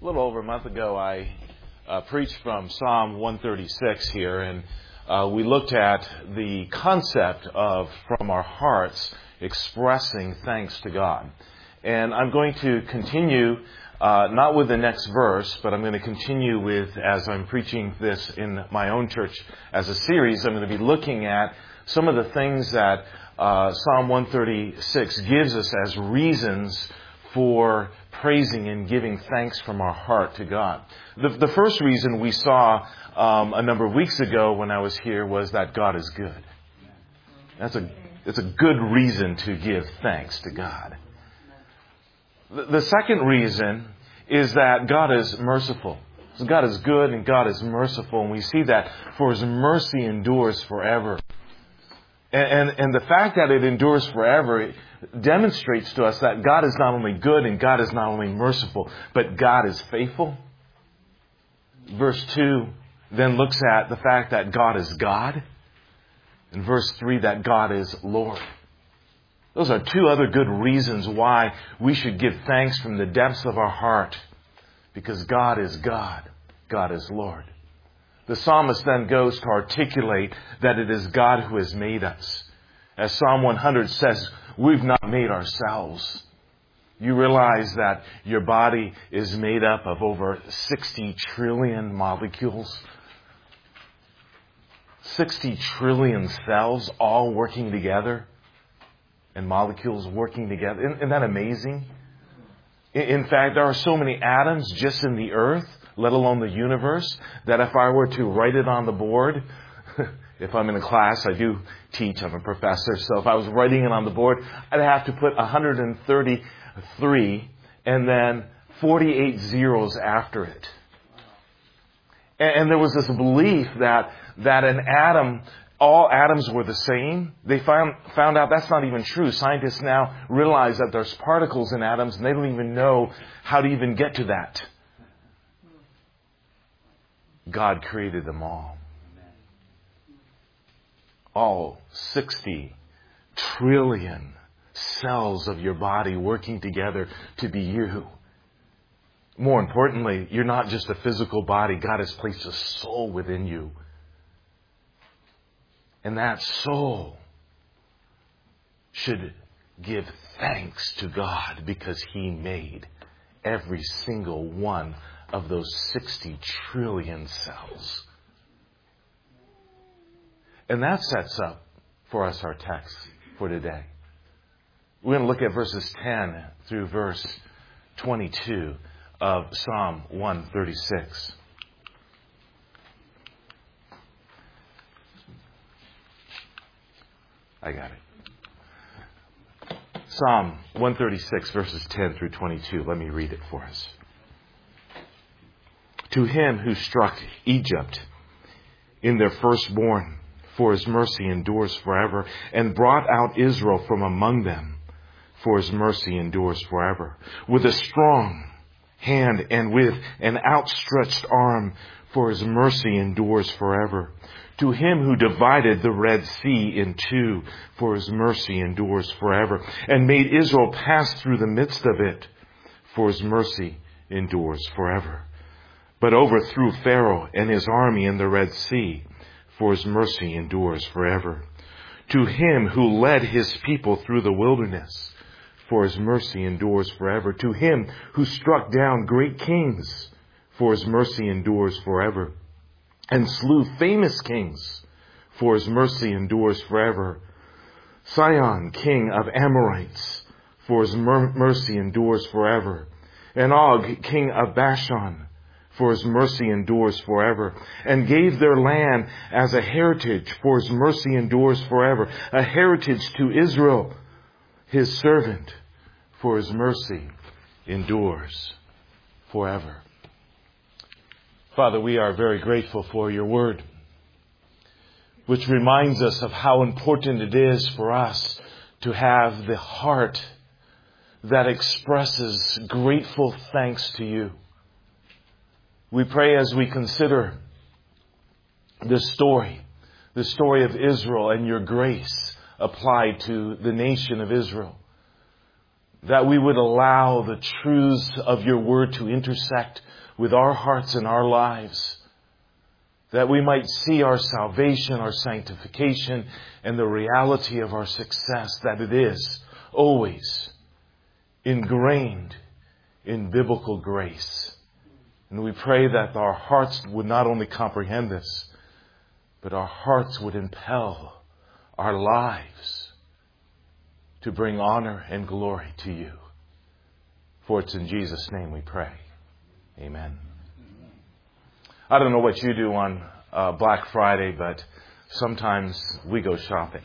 A little over a month ago, I preached from Psalm 136 here, and we looked at the concept of, from our hearts, expressing thanks to God. And I'm going to continue, not with the next verse, but I'm going to continue with, as I'm preaching this in my own church as a series, I'm going to be looking at some of the things that Psalm 136 gives us as reasons for praising and giving thanks from our heart to God. The first reason we saw a number of weeks ago when I was here was that God is good. It's a good reason to give thanks to God. The second reason is that God is merciful. So God is good and God is merciful, and we see that for His mercy endures forever. And the fact that it endures forever, it demonstrates to us that God is not only good and God is not only merciful, but God is faithful. Verse 2 then looks at the fact that God is God. And verse 3, that God is Lord. Those are two other good reasons why we should give thanks from the depths of our heart. Because God is God. God is Lord. The psalmist then goes to articulate that it is God who has made us. As Psalm 100 says, we've not made ourselves. You realize that your body is made up of over 60 trillion molecules. 60 trillion cells all working together. And molecules working together. Isn't that amazing? In fact, there are so many atoms just in the earth, let alone the universe, that if I were to write it on the board, if I'm in a class, I do teach, I'm a professor, so if I was writing it on the board, I'd have to put 133 and then 48 zeros after it. And there was this belief that an atom, all atoms were the same. They found out that's not even true. Scientists now realize that there's particles in atoms and they don't even know how to even get to that. God created them all. All 60 trillion cells of your body working together to be you. More importantly, you're not just a physical body. God has placed a soul within you. And that soul should give thanks to God because He made every single one of those 60 trillion cells. And that sets up for us our text for today. We're going to look at verses 10 through verse 22 of Psalm 136. I got it. Psalm 136, verses 10 through 22. Let me read it for us. To Him who struck Egypt in their firstborn, for His mercy endures forever, and brought out Israel from among them, for His mercy endures forever. With a strong hand and with an outstretched arm, for His mercy endures forever. To Him who divided the Red Sea in two, for His mercy endures forever, and made Israel pass through the midst of it, for His mercy endures forever. But overthrew Pharaoh and his army in the Red Sea, for His mercy endures forever. To Him who led His people through the wilderness, for His mercy endures forever. To Him who struck down great kings, for His mercy endures forever. And slew famous kings, for His mercy endures forever. Sihon, king of Amorites, for His mercy endures forever. And Og, king of Bashan, for His mercy endures forever. And gave their land as a heritage, for His mercy endures forever. A heritage to Israel, His servant, for His mercy endures forever. Father, we are very grateful for Your Word, which reminds us of how important it is for us to have the heart that expresses grateful thanks to You. We pray as we consider the story of Israel and Your grace applied to the nation of Israel. that we would allow the truths of your word to intersect with our hearts and our lives, that we might see our salvation, our sanctification, and the reality of our success, that it is always ingrained in biblical grace. And we pray that our hearts would not only comprehend this, but our hearts would impel our lives to bring honor and glory to you. For it's in Jesus' name we pray. Amen. I don't know what you do on Black Friday, but sometimes we go shopping.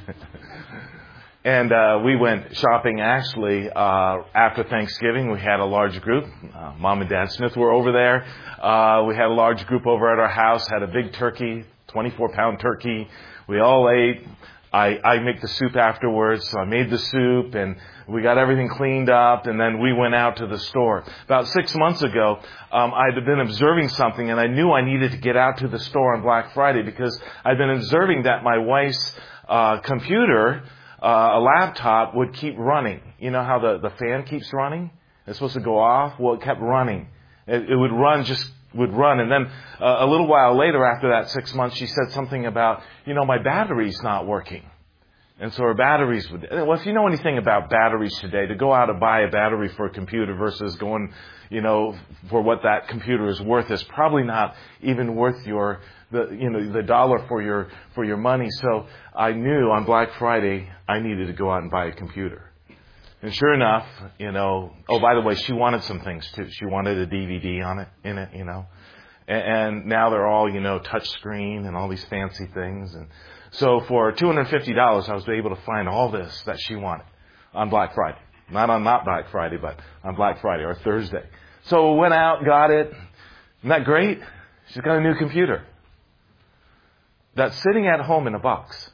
And we went shopping actually after Thanksgiving. We had a large group. Mom and Dad Smith were over there. We had a large group over at our house, had a big turkey, 24-pound turkey. We all ate. I make the soup afterwards, so I made the soup and we got everything cleaned up, and then we went out to the store. About 6 months ago, I'd been observing something, and I knew I needed to get out to the store on Black Friday because I'd been observing that my wife's computer, a laptop, would keep running. You know how the fan keeps running? It's supposed to go off? Well, it kept running. It would run. And then a little while later, after that 6 months, she said something about, my battery's not working. And so her batteries would... Well, if you know anything about batteries today, to go out and buy a battery for a computer versus going, for what that computer is worth is probably not even worth the dollar for your money. So I knew on Black Friday I needed to go out and buy a computer. And sure enough, oh, by the way, she wanted some things too. She wanted a DVD in it. And now they're all, touch screen and all these fancy things. And so for $250, I was able to find all this that she wanted on Black Friday. Not Black Friday, but on Black Friday or Thursday. So we went out, got it. Isn't that great? She's got a new computer that's sitting at home in a box.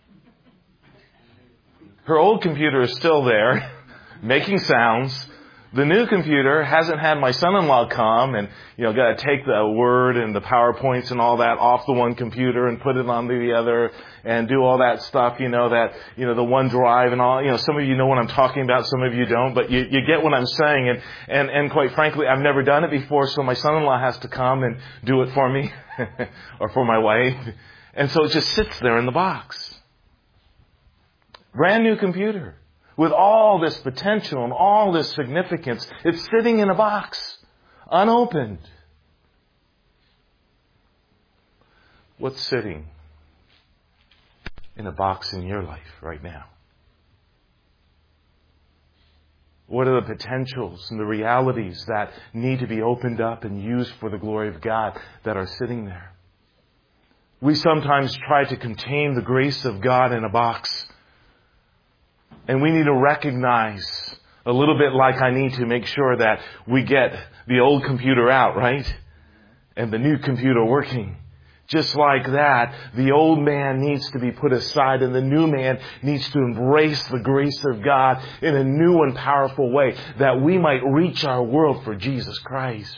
Her old computer is still there, making sounds. The new computer hasn't had my son-in-law come and, got to take the Word and the PowerPoints and all that off the one computer and put it onto the other and do all that stuff, the OneDrive and all. Some of you know what I'm talking about, some of you don't, but you get what I'm saying. And quite frankly, I've never done it before, so my son-in-law has to come and do it for me or for my wife. And so it just sits there in the box. Brand new computer. With all this potential and all this significance, it's sitting in a box, unopened. What's sitting in a box in your life right now? What are the potentials and the realities that need to be opened up and used for the glory of God that are sitting there? We sometimes try to contain the grace of God in a box. And we need to recognize, a little bit like I need to make sure that we get the old computer out, right? And the new computer working. Just like that, the old man needs to be put aside and the new man needs to embrace the grace of God in a new and powerful way that we might reach our world for Jesus Christ.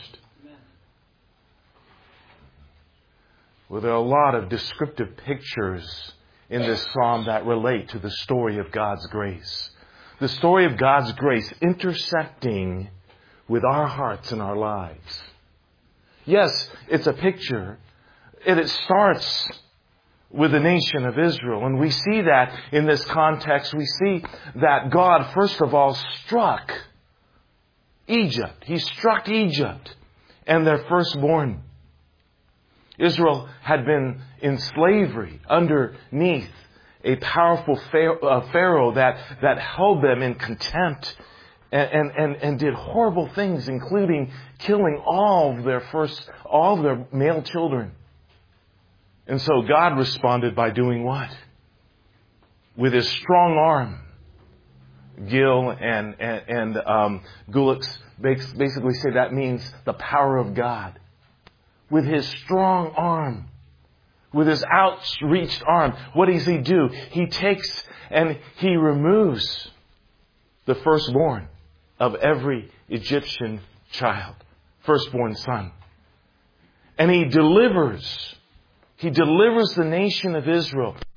Well, there are a lot of descriptive pictures in this psalm that relate to the story of God's grace. The story of God's grace intersecting with our hearts and our lives. Yes, it's a picture. And it starts with the nation of Israel. And we see that in this context. We see that God, first of all, struck Egypt. He struck Egypt and their firstborn. Israel had been in slavery underneath a powerful Pharaoh that held them in contempt and did horrible things, including killing all of their male children. And so God responded by doing what? With His strong arm. Gil and Gulix basically say that means the power of God. With His strong arm, with His outstretched arm, what does He do? He takes and He removes the firstborn of every Egyptian child, firstborn son. And He delivers the nation of Israel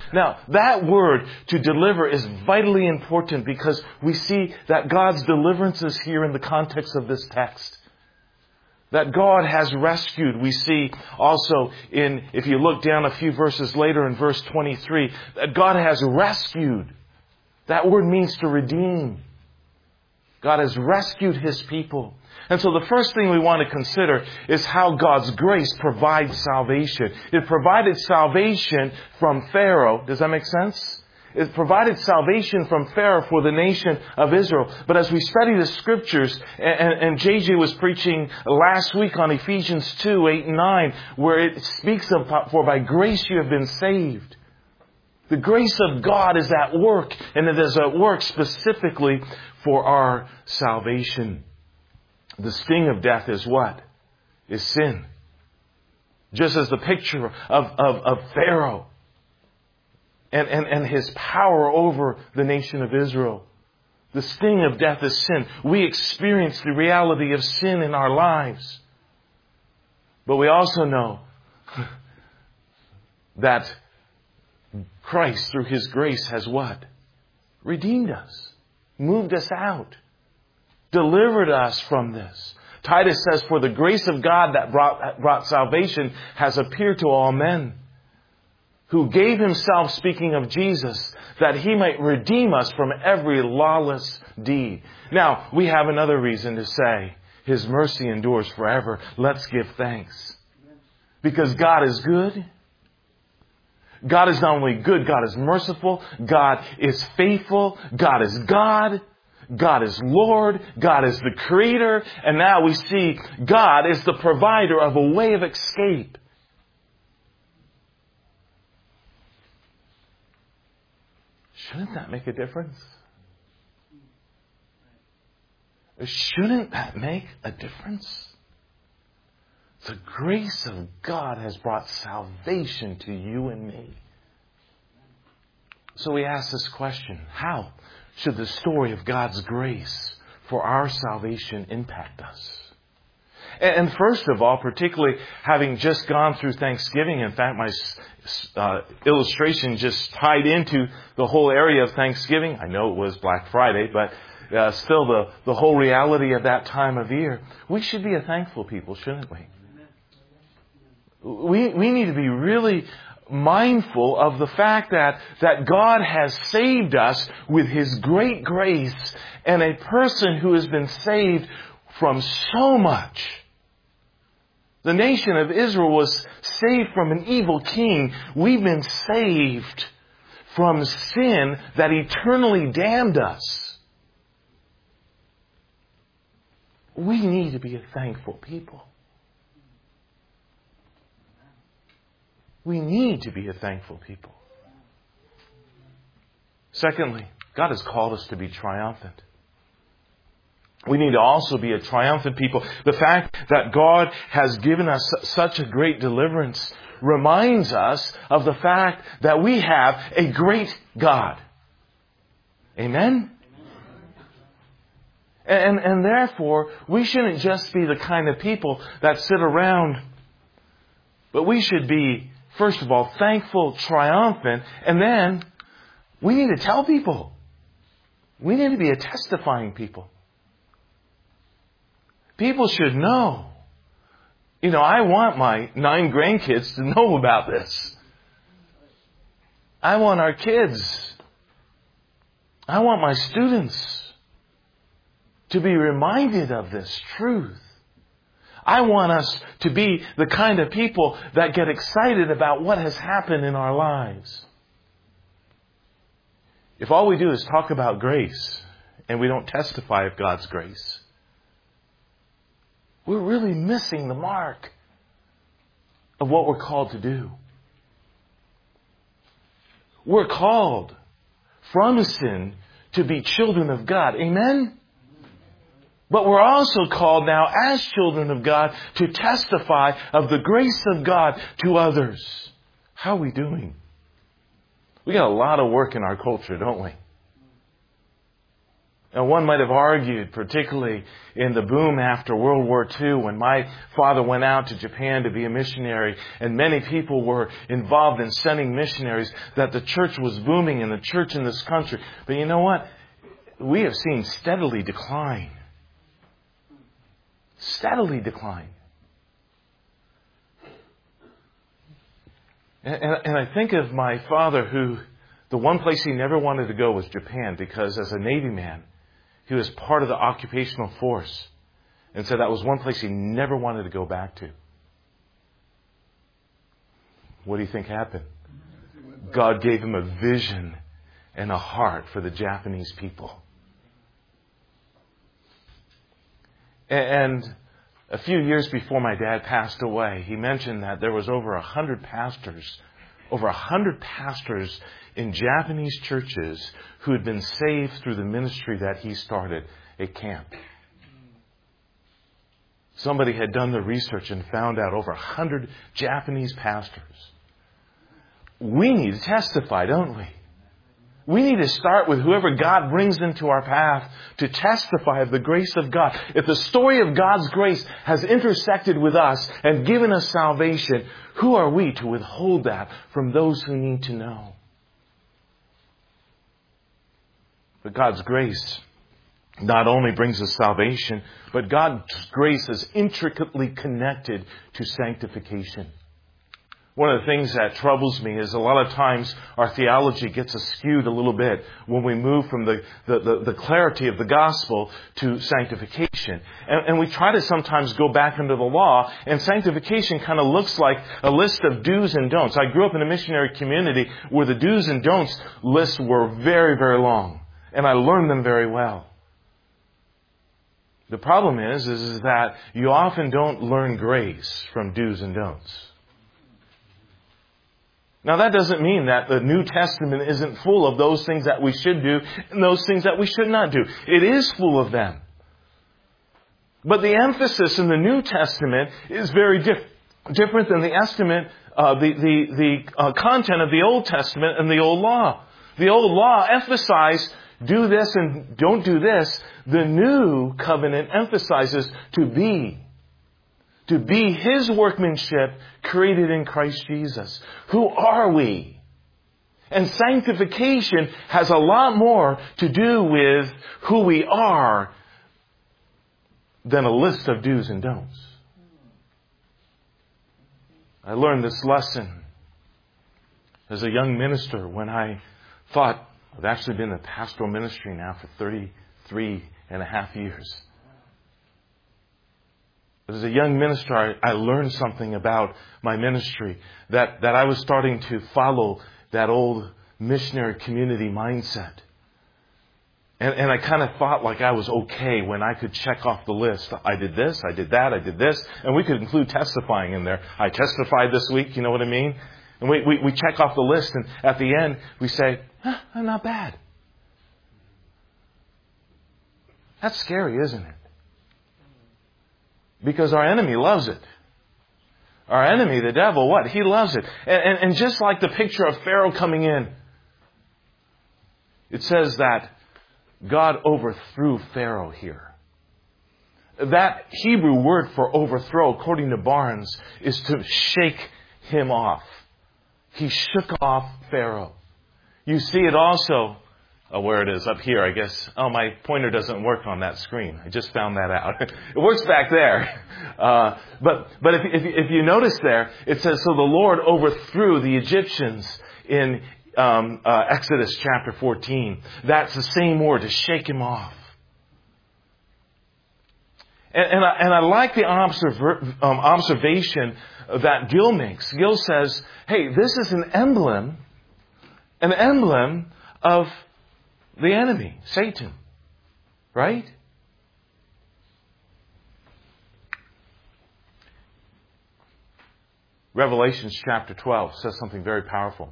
Now, that word to deliver is vitally important because we see that God's deliverance is here in the context of this text. That God has rescued. We see also if you look down a few verses later in verse 23, that God has rescued. That word means to redeem. God has rescued His people. And so the first thing we want to consider is how God's grace provides salvation. It provided salvation from Pharaoh. Does that make sense? It provided salvation from Pharaoh for the nation of Israel. But as we study the Scriptures, and JJ was preaching last week on Ephesians 2, 8 and 9, where it speaks of, for by grace you have been saved. The grace of God is at work, and it is at work specifically for our salvation. The sting of death is what? Is sin. Just as the picture of Pharaoh and his power over the nation of Israel. The sting of death is sin. We experience the reality of sin in our lives. But we also know that Christ, through His grace, has what? Redeemed us. Moved us out. Delivered us from this. Titus says, for the grace of God that brought salvation has appeared to all men, who gave Himself, speaking of Jesus, that He might redeem us from every lawless deed. Now, we have another reason to say, His mercy endures forever. Let's give thanks. Because God is good. God is not only good, God is merciful. God is faithful. God is God. God is Lord. God is the Creator. And now we see God is the provider of a way of escape. Shouldn't that make a difference? Shouldn't that make a difference? The grace of God has brought salvation to you and me. So we ask this question: how should the story of God's grace for our salvation impact us? And first of all, particularly having just gone through Thanksgiving, in fact, my illustration just tied into the whole area of Thanksgiving. I know it was Black Friday, but still the whole reality of that time of year. We should be a thankful people, shouldn't we? We need to be really mindful of the fact that God has saved us with His great grace, and a person who has been saved from so much. The nation of Israel was saved from an evil king. We've been saved from sin that eternally damned us. We need to be a thankful people. We need to be a thankful people. Secondly, God has called us to be triumphant. We need to also be a triumphant people. The fact that God has given us such a great deliverance reminds us of the fact that we have a great God. Amen? And therefore, we shouldn't just be the kind of people that sit around, but we should be, first of all, thankful, triumphant, and then we need to tell people. We need to be a testifying people. People should know. I want my 9 grandkids to know about this. I want our kids. I want my students to be reminded of this truth. I want us to be the kind of people that get excited about what has happened in our lives. If all we do is talk about grace and we don't testify of God's grace, we're really missing the mark of what we're called to do. We're called from sin to be children of God. Amen? But we're also called now as children of God to testify of the grace of God to others. How are we doing? We got a lot of work in our culture, don't we? Now, one might have argued, particularly in the boom after World War II, when my father went out to Japan to be a missionary, and many people were involved in sending missionaries, that the church was booming in the church in this country. But you know what? We have seen steadily decline. Steadily decline. And I think of my father, who the one place he never wanted to go was Japan, because as a Navy man, he was part of the occupational force. And so that was one place he never wanted to go back to. What do you think happened? God gave him a vision and a heart for the Japanese people. And a few years before my dad passed away, he mentioned that there was over 100 pastors in Japanese churches who had been saved through the ministry that he started at camp. Somebody had done the research and found out over 100 Japanese pastors. We need to testify, don't we? We need to start with whoever God brings into our path to testify of the grace of God. If the story of God's grace has intersected with us and given us salvation, who are we to withhold that from those who need to know? But God's grace not only brings us salvation, but God's grace is intricately connected to sanctification. One of the things that troubles me is a lot of times our theology gets skewed a little bit when we move from the clarity of the gospel to sanctification. And we try to sometimes go back into the law, and sanctification kind of looks like a list of do's and don'ts. I grew up in a missionary community where the do's and don'ts lists were very, very long, and I learned them very well. The problem is that you often don't learn grace from do's and don'ts. Now, that doesn't mean that the New Testament isn't full of those things that we should do and those things that we should not do. It is full of them. But the emphasis in the New Testament is very different than the content of the Old Testament and the Old Law. The Old Law emphasized do this and don't do this. The New Covenant emphasizes to be His workmanship created in Christ Jesus. Who are we? And sanctification has a lot more to do with who we are than a list of do's and don'ts. I learned this lesson as a young minister when I thought I've actually been in pastoral ministry now for 33 and a half years. As a young minister, I learned something about my ministry, that I was starting to follow that old missionary community mindset. And I kind of thought like I was okay when I could check off the list. I did this, I did that, I did this. And we could include testifying in there. I testified this week, you know what I mean? And we check off the list, and at the end we say, I'm not bad. That's scary, isn't it? Because our enemy loves it. Our enemy, the devil, what? He loves it. And just like the picture of Pharaoh coming in, it says that God overthrew Pharaoh here. That Hebrew word for overthrow, according to Barnes, is to shake him off. He shook off Pharaoh. You see it also. Oh, where it is, up here, I guess. Oh, my pointer doesn't work on that screen. I just found that out. It works back there. But if you notice there, it says, so the Lord overthrew the Egyptians in Exodus chapter 14. That's the same word, to shake him off. And I like the observation that Gill makes. Gill says, hey, this is an emblem of the enemy, Satan. Right? Revelation chapter 12 says something very powerful.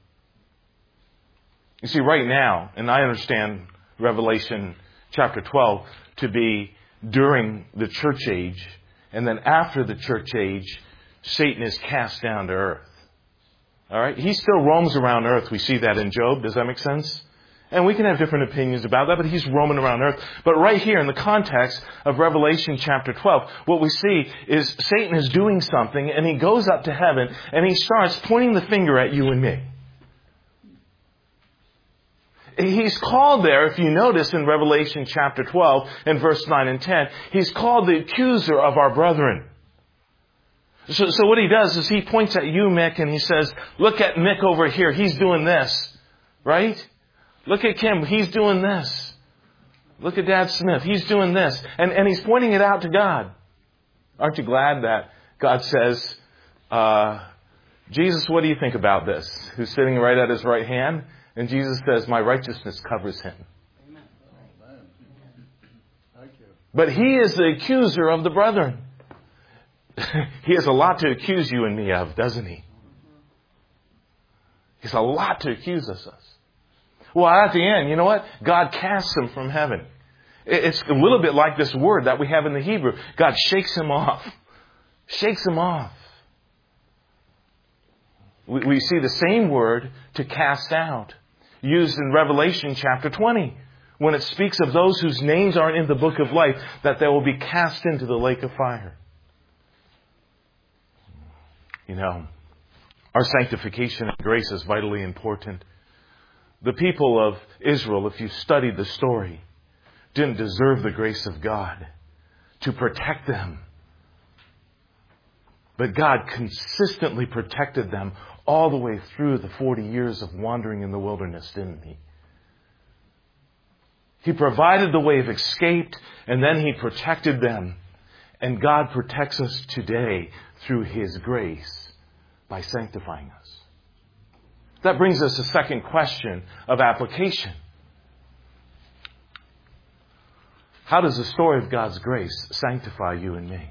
You see, right now, and I understand Revelation chapter 12 to be during the church age, and then after the church age, Satan is cast down to earth. All right? He still roams around earth. We see that in Job. Does that make sense? And we can have different opinions about that, but He's roaming around earth. But right here in the context of Revelation chapter 12, what we see is Satan is doing something, and he goes up to heaven, and he starts pointing the finger at you and me. He's called there, if you notice in Revelation chapter 12 and verse 9 and 10, he's called the accuser of our brethren. So what he does is he points at you, Mick, and he says, look at Mick over here. He's doing this. Right? Look at Kim. He's doing this. Look at Dad Smith. He's doing this. And he's pointing it out to God. Aren't you glad that God says, Jesus, what do you think about this? Who's sitting right at his right hand? And Jesus says, my righteousness covers him. But he is the accuser of the brethren. He has a lot to accuse you and me of, doesn't he? He has a lot to accuse us of. Well, at the end, you know what? God casts him from heaven. It's a little bit like this word that we have in the Hebrew. God shakes him off. Shakes him off. We see the same word to cast out used in Revelation chapter 20 when it speaks of those whose names aren't in the book of life, that they will be cast into the lake of fire. You know, our sanctification and grace is vitally important. The people of Israel, if you studied the story, didn't deserve the grace of God to protect them. But God consistently protected them all the way through the 40 years of wandering in the wilderness, didn't He? He provided the way of escape, and then He protected them. And God protects us today through His grace by sanctifying us. That brings us to the second question of application. How does the story of God's grace sanctify you and me?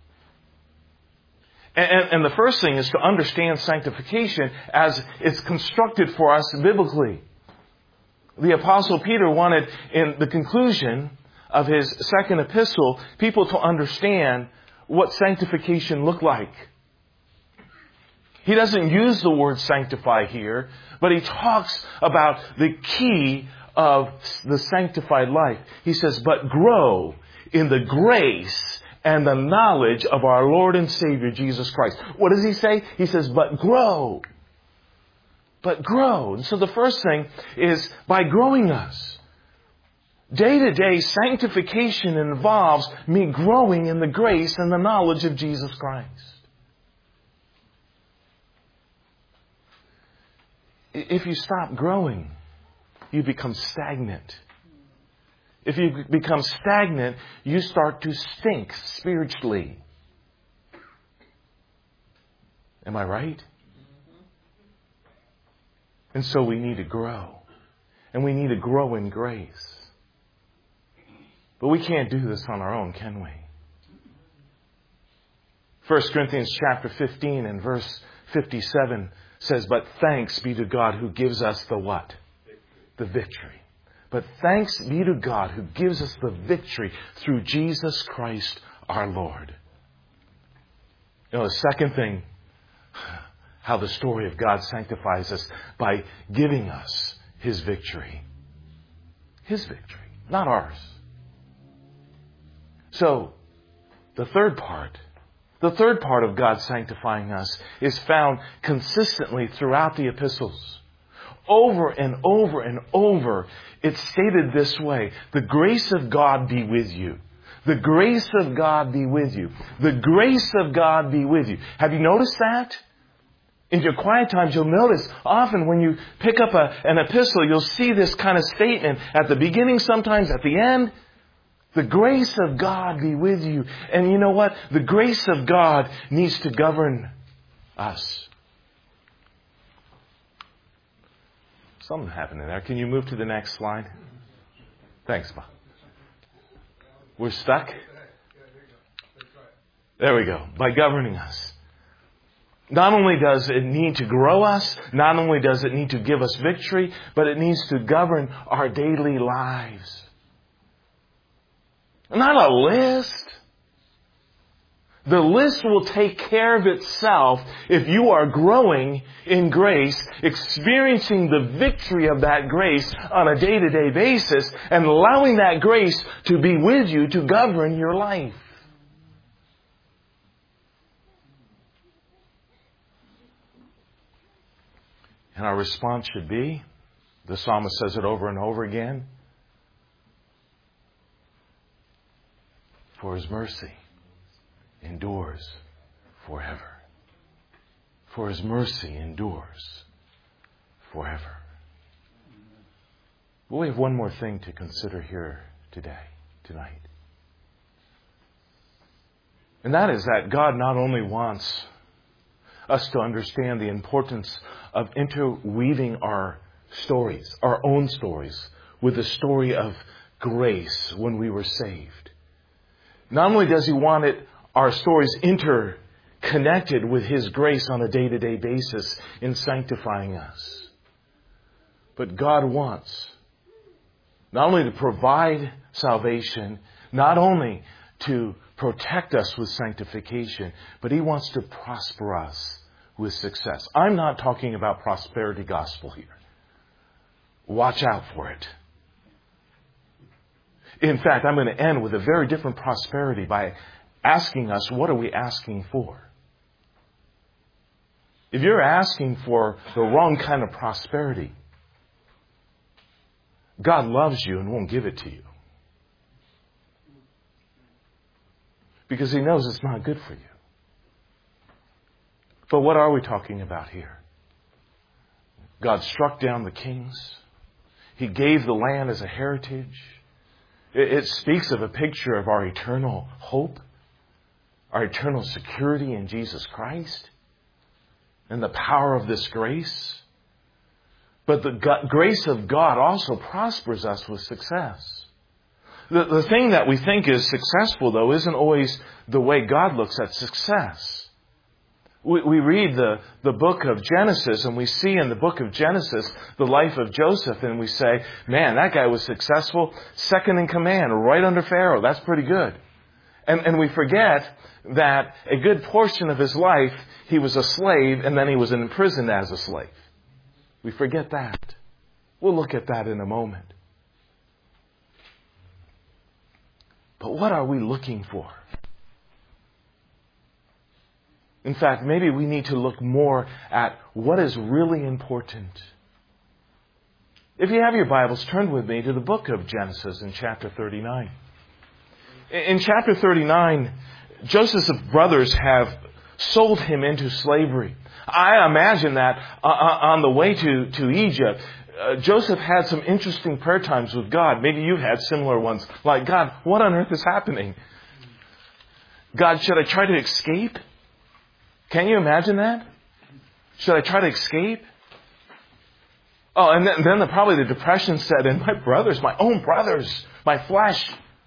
And the first thing is to understand sanctification as it's constructed for us biblically. The Apostle Peter wanted, in the conclusion of his second epistle, people to understand what sanctification looked like. He doesn't use the word sanctify here, but he talks about the key of the sanctified life. He says, but grow in the grace and the knowledge of our Lord and Savior, Jesus Christ. What does he say? He says, but grow. But grow. And so the first thing is by growing us. Day to day, sanctification involves me growing in the grace and the knowledge of Jesus Christ. If you stop growing, you become stagnant. If you become stagnant, you start to stink spiritually. Am I right? And so we need to grow. And we need to grow in grace. But we can't do this on our own, can we? 1 Corinthians chapter 15 and verse 57 says, but thanks be to God who gives us the what? The victory. But thanks be to God who gives us the victory through Jesus Christ our Lord. You know, the second thing, how the story of God sanctifies us by giving us His victory. His victory, not ours. So, the third part of God sanctifying us is found consistently throughout the epistles. Over and over and over, it's stated this way: the grace of God be with you. The grace of God be with you. The grace of God be with you. Have you noticed that? In your quiet times, you'll notice often when you pick up an epistle, you'll see this kind of statement at the beginning, sometimes at the end. The grace of God be with you. And you know what? The grace of God needs to govern us. Something happened in there. Can you move to the next slide? Thanks, Bob. We're stuck? There we go. By governing us. Not only does it need to grow us, not only does it need to give us victory, but it needs to govern our daily lives. Not a list. The list will take care of itself if you are growing in grace, experiencing the victory of that grace on a day-to-day basis, and allowing that grace to be with you to govern your life. And our response should be, the psalmist says it over and over again, for His mercy endures forever. For His mercy endures forever. But we have one more thing to consider here tonight. And that is that God not only wants us to understand the importance of interweaving our stories, our own stories, with the story of grace when we were saved. Not only does He want our stories interconnected with His grace on a day-to-day basis in sanctifying us, but God wants not only to provide salvation, not only to protect us with sanctification, but He wants to prosper us with success. I'm not talking about prosperity gospel here. Watch out for it. In fact, I'm going to end with a very different prosperity by asking us, what are we asking for? If you're asking for the wrong kind of prosperity, God loves you and won't give it to you. Because He knows it's not good for you. But what are we talking about here? God struck down the kings. He gave the land as a heritage. It speaks of a picture of our eternal hope, our eternal security in Jesus Christ, and the power of this grace. But the grace of God also prospers us with success. The thing that we think is successful, though, isn't always the way God looks at success. We read the book of Genesis, and we see in the book of Genesis the life of Joseph, and we say, man, that guy was successful, second in command, right under Pharaoh. That's pretty good. And we forget that a good portion of his life, he was a slave, and then he was imprisoned as a slave. We forget that. We'll look at that in a moment. But what are we looking for? In fact, maybe we need to look more at what is really important. If you have your Bibles, turn with me to the book of Genesis in chapter 39. In chapter 39, Joseph's brothers have sold him into slavery. I imagine that on the way to Egypt, Joseph had some interesting prayer times with God. Maybe you've had similar ones. Like, God, what on earth is happening? God, should I try to escape? Can you imagine that? Should I try to escape? Oh, and then probably the depression set in. My brothers, my own brothers, my flesh,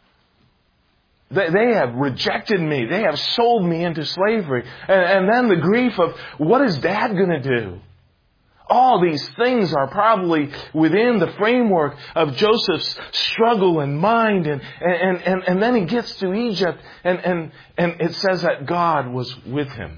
they have rejected me. They have sold me into slavery. And then the grief of, what is Dad going to do? All these things are probably within the framework of Joseph's struggle and mind. And then he gets to Egypt, and it says that God was with him.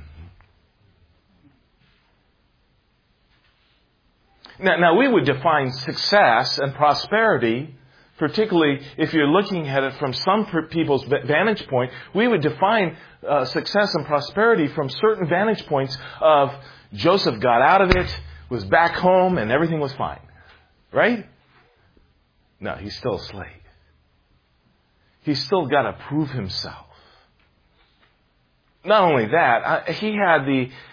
Now, we would define success and prosperity, particularly if you're looking at it from some people's vantage point, we would define success and prosperity from certain vantage points of Joseph got out of it, was back home, and everything was fine. Right? No, he's still a slave. He's still got to prove himself. Not only that, he had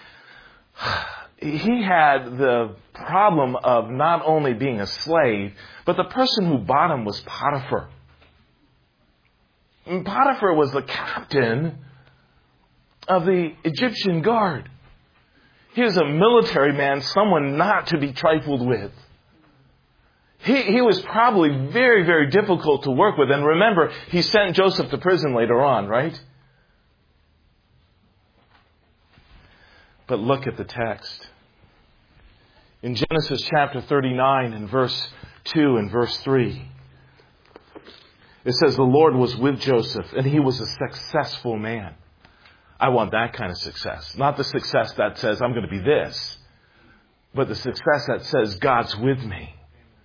the problem of not only being a slave, but the person who bought him was Potiphar. And Potiphar was the captain of the Egyptian guard. He was a military man, someone not to be trifled with. He was probably very, very difficult to work with. And remember, he sent Joseph to prison later on, right? But look at the text. In Genesis chapter 39 and verse 2 and verse 3, it says the Lord was with Joseph and he was a successful man. I want that kind of success. Not the success that says I'm going to be this, but the success that says God's with me.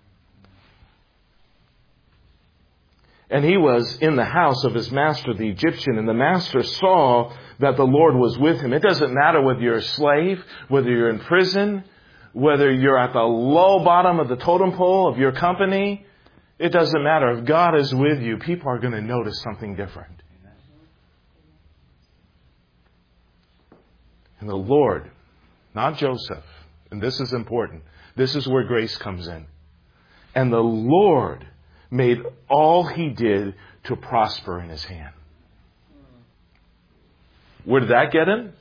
And he was in the house of his master, the Egyptian, and the master saw that the Lord was with him. It doesn't matter whether you're a slave, whether you're in prison, whether you're at the low bottom of the totem pole of your company. It doesn't matter. If God is with you, people are going to notice something different. And the Lord, not Joseph, and this is important. This is where grace comes in. And the Lord made all he did to prosper in his hand. Where did that get him?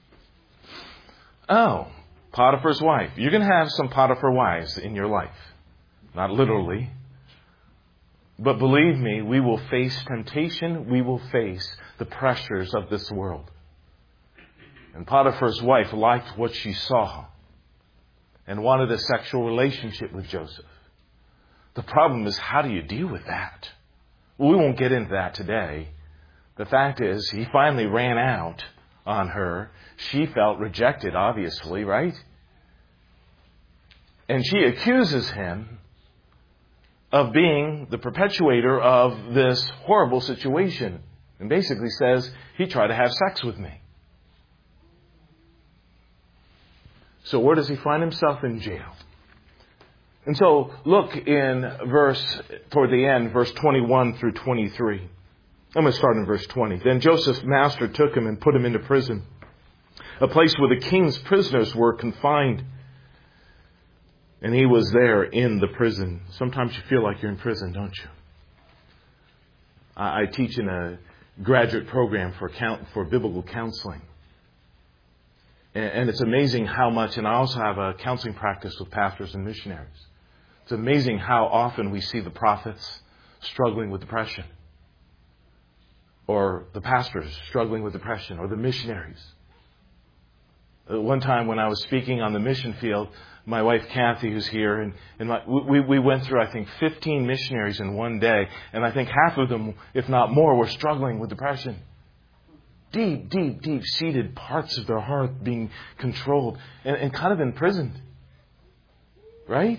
Oh, Potiphar's wife. You're going to have some Potiphar wives in your life. Not literally. But believe me, we will face temptation. We will face the pressures of this world. And Potiphar's wife liked what she saw and wanted a sexual relationship with Joseph. The problem is, how do you deal with that? Well, we won't get into that today. The fact is, he finally ran out on her. She felt rejected, obviously, right? And she accuses him of being the perpetuator of this horrible situation. And basically says, he tried to have sex with me. So where does he find himself? In jail. And so look in toward the end, verse 21 through 23. I'm going to start in verse 20. Then Joseph's master took him and put him into prison, a place where the king's prisoners were confined. And he was there in the prison. Sometimes you feel like you're in prison, don't you? I teach in a graduate program for biblical counseling. And it's amazing how much, and I also have a counseling practice with pastors and missionaries. It's amazing how often we see the prophets struggling with depression, or the pastors struggling with depression, or the missionaries. One time when I was speaking on the mission field, my wife Kathy, who's here, we went through, I think, 15 missionaries in one day, and I think half of them, if not more, were struggling with depression. Deep, deep, deep-seated parts of their heart being controlled and kind of imprisoned. Right?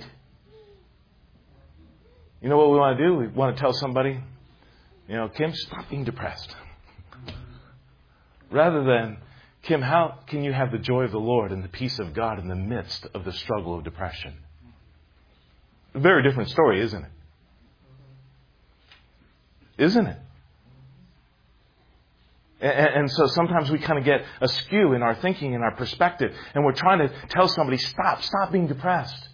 You know what we want to do? We want to tell somebody, Kim, stop being depressed. Rather than, Kim, how can you have the joy of the Lord and the peace of God in the midst of the struggle of depression? A very different story, isn't it? Isn't it? And so sometimes we kind of get askew in our thinking and our perspective, and we're trying to tell somebody, stop being depressed.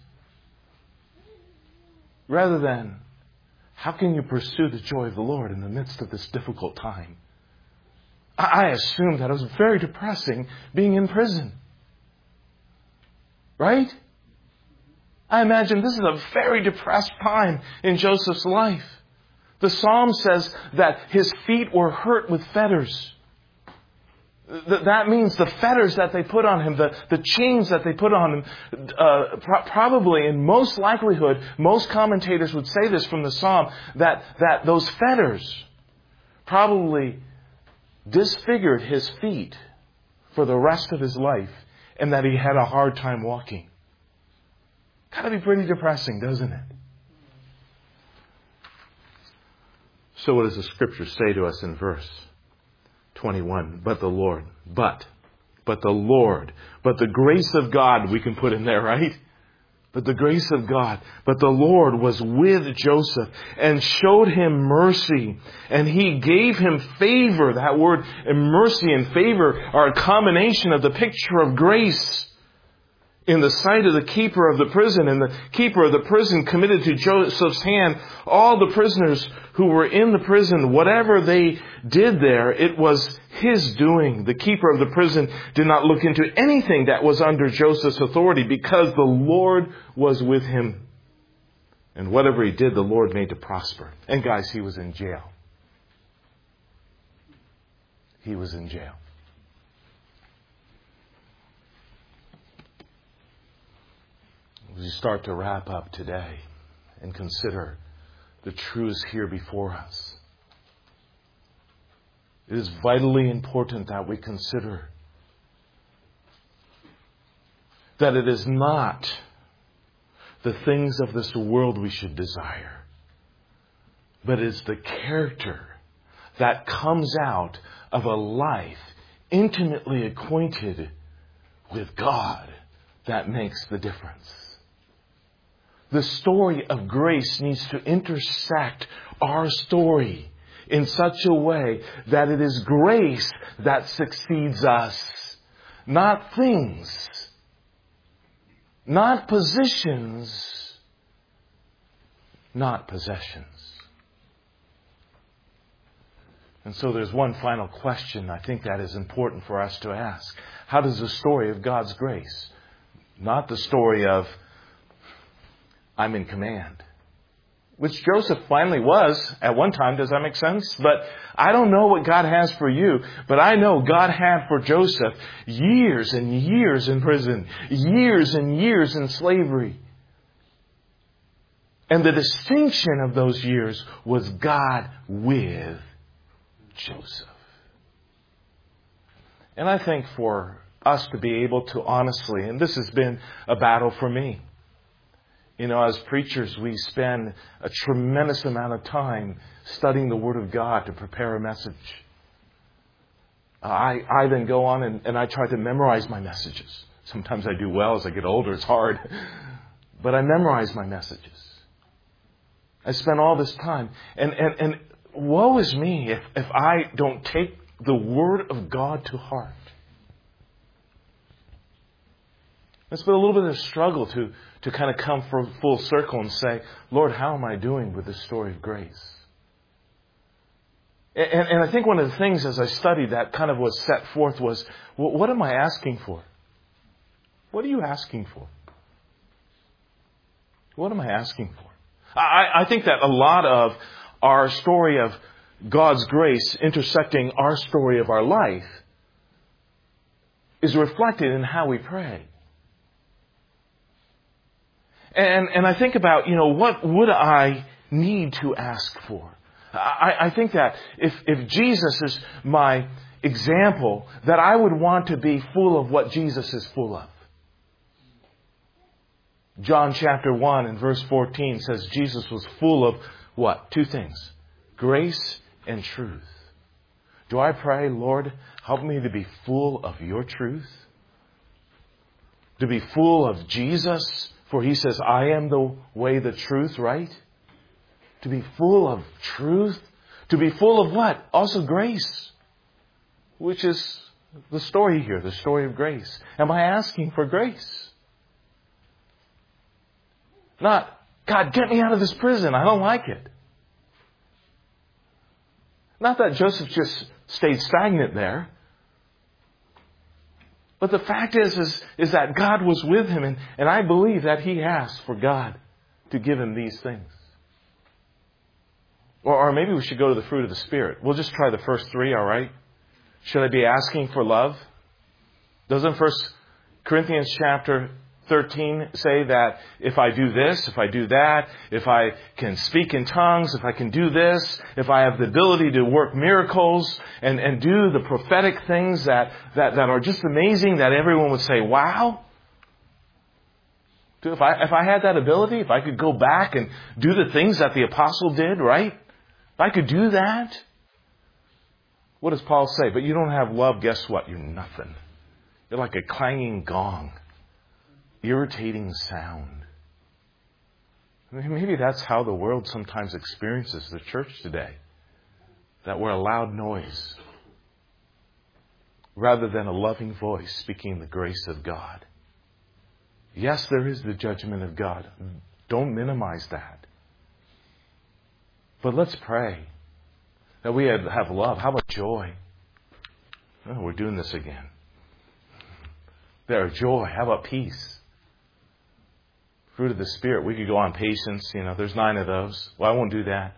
Rather than, how can you pursue the joy of the Lord in the midst of this difficult time? I assumed that it was very depressing being in prison. Right? I imagine this is a very depressed time in Joseph's life. The Psalm says that his feet were hurt with fetters. That means the fetters that they put on him, the chains that they put on him, probably in most likelihood, most commentators would say this from the Psalm, that those fetters probably disfigured his feet for the rest of his life, and that he had a hard time walking. Gotta be pretty depressing, doesn't it? So what does the Scripture say to us in verse 21? But the Lord, but the Lord, but the grace of God we can put in there, right? But the grace of God, but the Lord was with Joseph and showed him mercy, and he gave him favor. That word mercy and favor are a combination of the picture of grace in the sight of the keeper of the prison, and the keeper of the prison committed to Joseph's hand all the prisoners who were in the prison. Whatever they did there, it was his doing. The keeper of the prison did not look into anything that was under Joseph's authority, because the Lord was with him. And whatever he did, the Lord made to prosper. And guys, he was in jail. He was in jail. As we start to wrap up today and consider the truths here before us, it is vitally important that we consider that it is not the things of this world we should desire, but it's the character that comes out of a life intimately acquainted with God that makes the difference. The story of grace needs to intersect our story in such a way that it is grace that succeeds us, not things, not positions, not possessions. And so there's one final question I think that is important for us to ask. How does the story of God's grace, not the story of I'm in command, which Joseph finally was at one time, does that make sense? But I don't know what God has for you, but I know God had for Joseph years and years in prison, years and years in slavery. And the distinction of those years was God with Joseph. And I think for us to be able to honestly, and this has been a battle for me. You know, as preachers, we spend a tremendous amount of time studying the Word of God to prepare a message. I then go on and I try to memorize my messages. Sometimes I do well. As I get older, it's hard. But I memorize my messages. I spend all this time. And woe is me if I don't take the Word of God to heart. It's been a little bit of a struggle to kind of come full circle and say, Lord, how am I doing with this story of grace? And I think one of the things as I studied that kind of was set forth was, well, what am I asking for? What are you asking for? What am I asking for? I think that a lot of our story of God's grace intersecting our story of our life is reflected in how we pray. And I think about, what would I need to ask for? I think that if Jesus is my example, that I would want to be full of what Jesus is full of. John chapter 1 and verse 14 says Jesus was full of what? Two things. Grace and truth. Do I pray, Lord, help me to be full of your truth? To be full of Jesus? For he says, I am the way, the truth, right? To be full of truth. To be full of what? Also grace. Which is the story here, the story of grace. Am I asking for grace? Not, God, get me out of this prison. I don't like it. Not that Joseph just stayed stagnant there. But the fact is that God was with him, and I believe that he asked for God to give him these things. Or maybe we should go to the fruit of the Spirit. We'll just try the first three, all right? Should I be asking for love? Doesn't 1 Corinthians chapter 13 say that if I do this, if I do that, if I can speak in tongues, if I can do this, if I have the ability to work miracles and do the prophetic things that are just amazing, that everyone would say, wow. If I had that ability, if I could go back and do the things that the apostle did, right? If I could do that. What does Paul say? But you don't have love, guess what? You're nothing. You're like a clanging gong. Irritating sound. Maybe that's how the world sometimes experiences the church today. That we're a loud noise rather than a loving voice speaking the grace of God. Yes, there is the judgment of God. Don't minimize that. But let's pray that we have love. How about joy? Oh, we're doing this again. There, joy. How about peace? Fruit of the Spirit. We could go on patience. There's 9 of those. Well, I won't do that.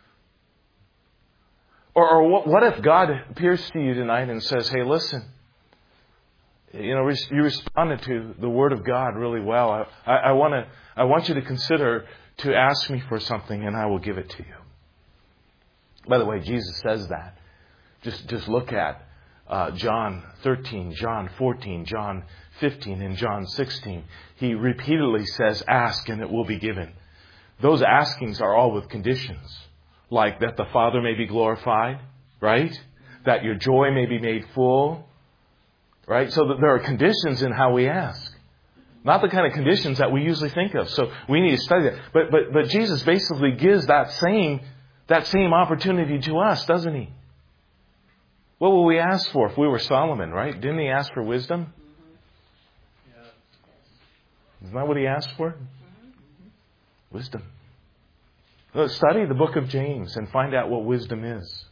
Or what if God appears to you tonight and says, hey, listen, you responded to the Word of God really well. I want you to consider to ask me for something and I will give it to you. By the way, Jesus says that Just look at John 13, John 14, John 15, and John 16. He repeatedly says, ask and it will be given. Those askings are all with conditions. Like that the Father may be glorified, right? That your joy may be made full, right? So that there are conditions in how we ask. Not the kind of conditions that we usually think of. So we need to study that. But Jesus basically gives that same opportunity to us, doesn't He? What will we ask for if we were Solomon, right? Didn't he ask for wisdom? Isn't that what he asked for? Wisdom. Let's study the book of James and find out what wisdom is.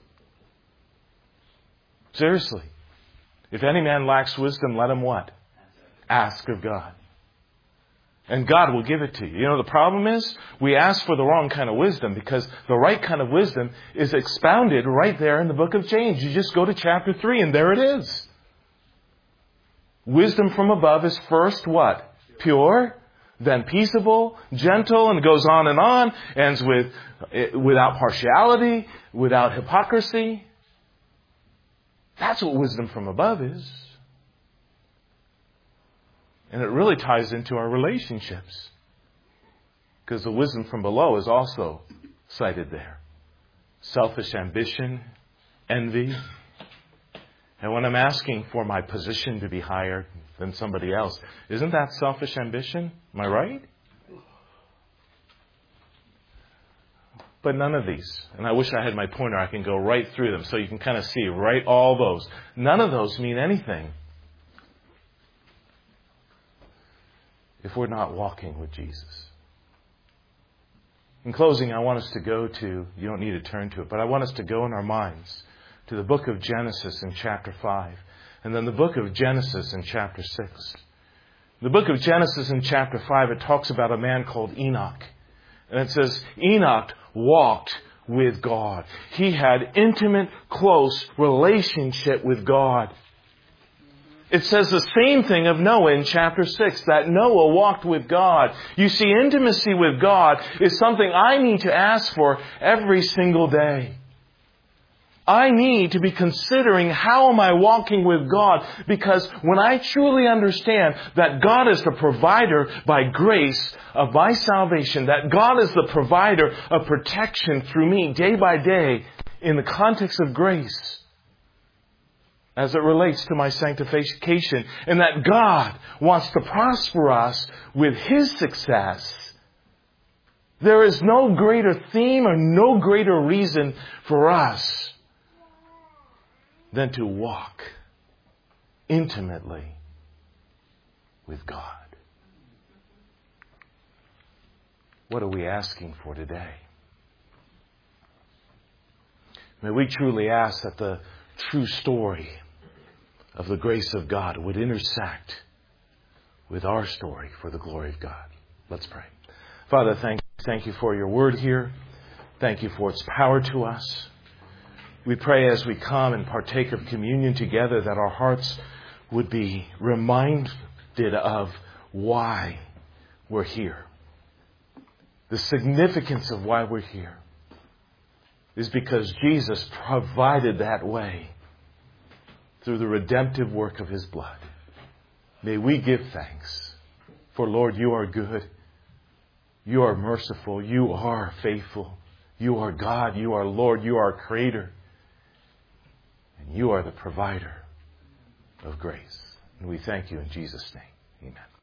Seriously. If any man lacks wisdom, let him what? Ask of God. And God will give it to you. You know, the problem is we ask for the wrong kind of wisdom because the right kind of wisdom is expounded right there in the book of James. You just go to chapter 3 and there it is. Wisdom from above is first what? Pure, then peaceable, gentle, and goes on, ends with without partiality, without hypocrisy. That's what wisdom from above is. And it really ties into our relationships. Because the wisdom from below is also cited there. Selfish ambition, envy. And when I'm asking for my position to be higher than somebody else, isn't that selfish ambition? Am I right? But none of these, and I wish I had my pointer, I can go right through them so you can kind of see right all those. None of those mean anything if we're not walking with Jesus. In closing, I want us to go to, you don't need to turn to it, but I want us to go in our minds to the book of Genesis in chapter 5, and then the book of Genesis in chapter 6. The book of Genesis in chapter 5, it talks about a man called Enoch. And it says, Enoch walked with God. He had intimate, close relationship with God. It says the same thing of Noah in chapter 6, that Noah walked with God. You see, intimacy with God is something I need to ask for every single day. I need to be considering how am I walking with God, because when I truly understand that God is the provider by grace of my salvation, that God is the provider of protection through me day by day in the context of grace, as it relates to my sanctification, and that God wants to prosper us with His success, there is no greater theme or no greater reason for us than to walk intimately with God. What are we asking for today? May we truly ask that the true story of the grace of God would intersect with our story for the glory of God. Let's pray. Father, thank you for your word here. Thank you for its power to us. We pray as we come and partake of communion together that our hearts would be reminded of why we're here. The significance of why we're here is because Jesus provided that way through the redemptive work of His blood. May we give thanks. For Lord, you are good. You are merciful. You are faithful. You are God. You are Lord. You are Creator. And you are the provider of grace. And we thank you in Jesus' name. Amen.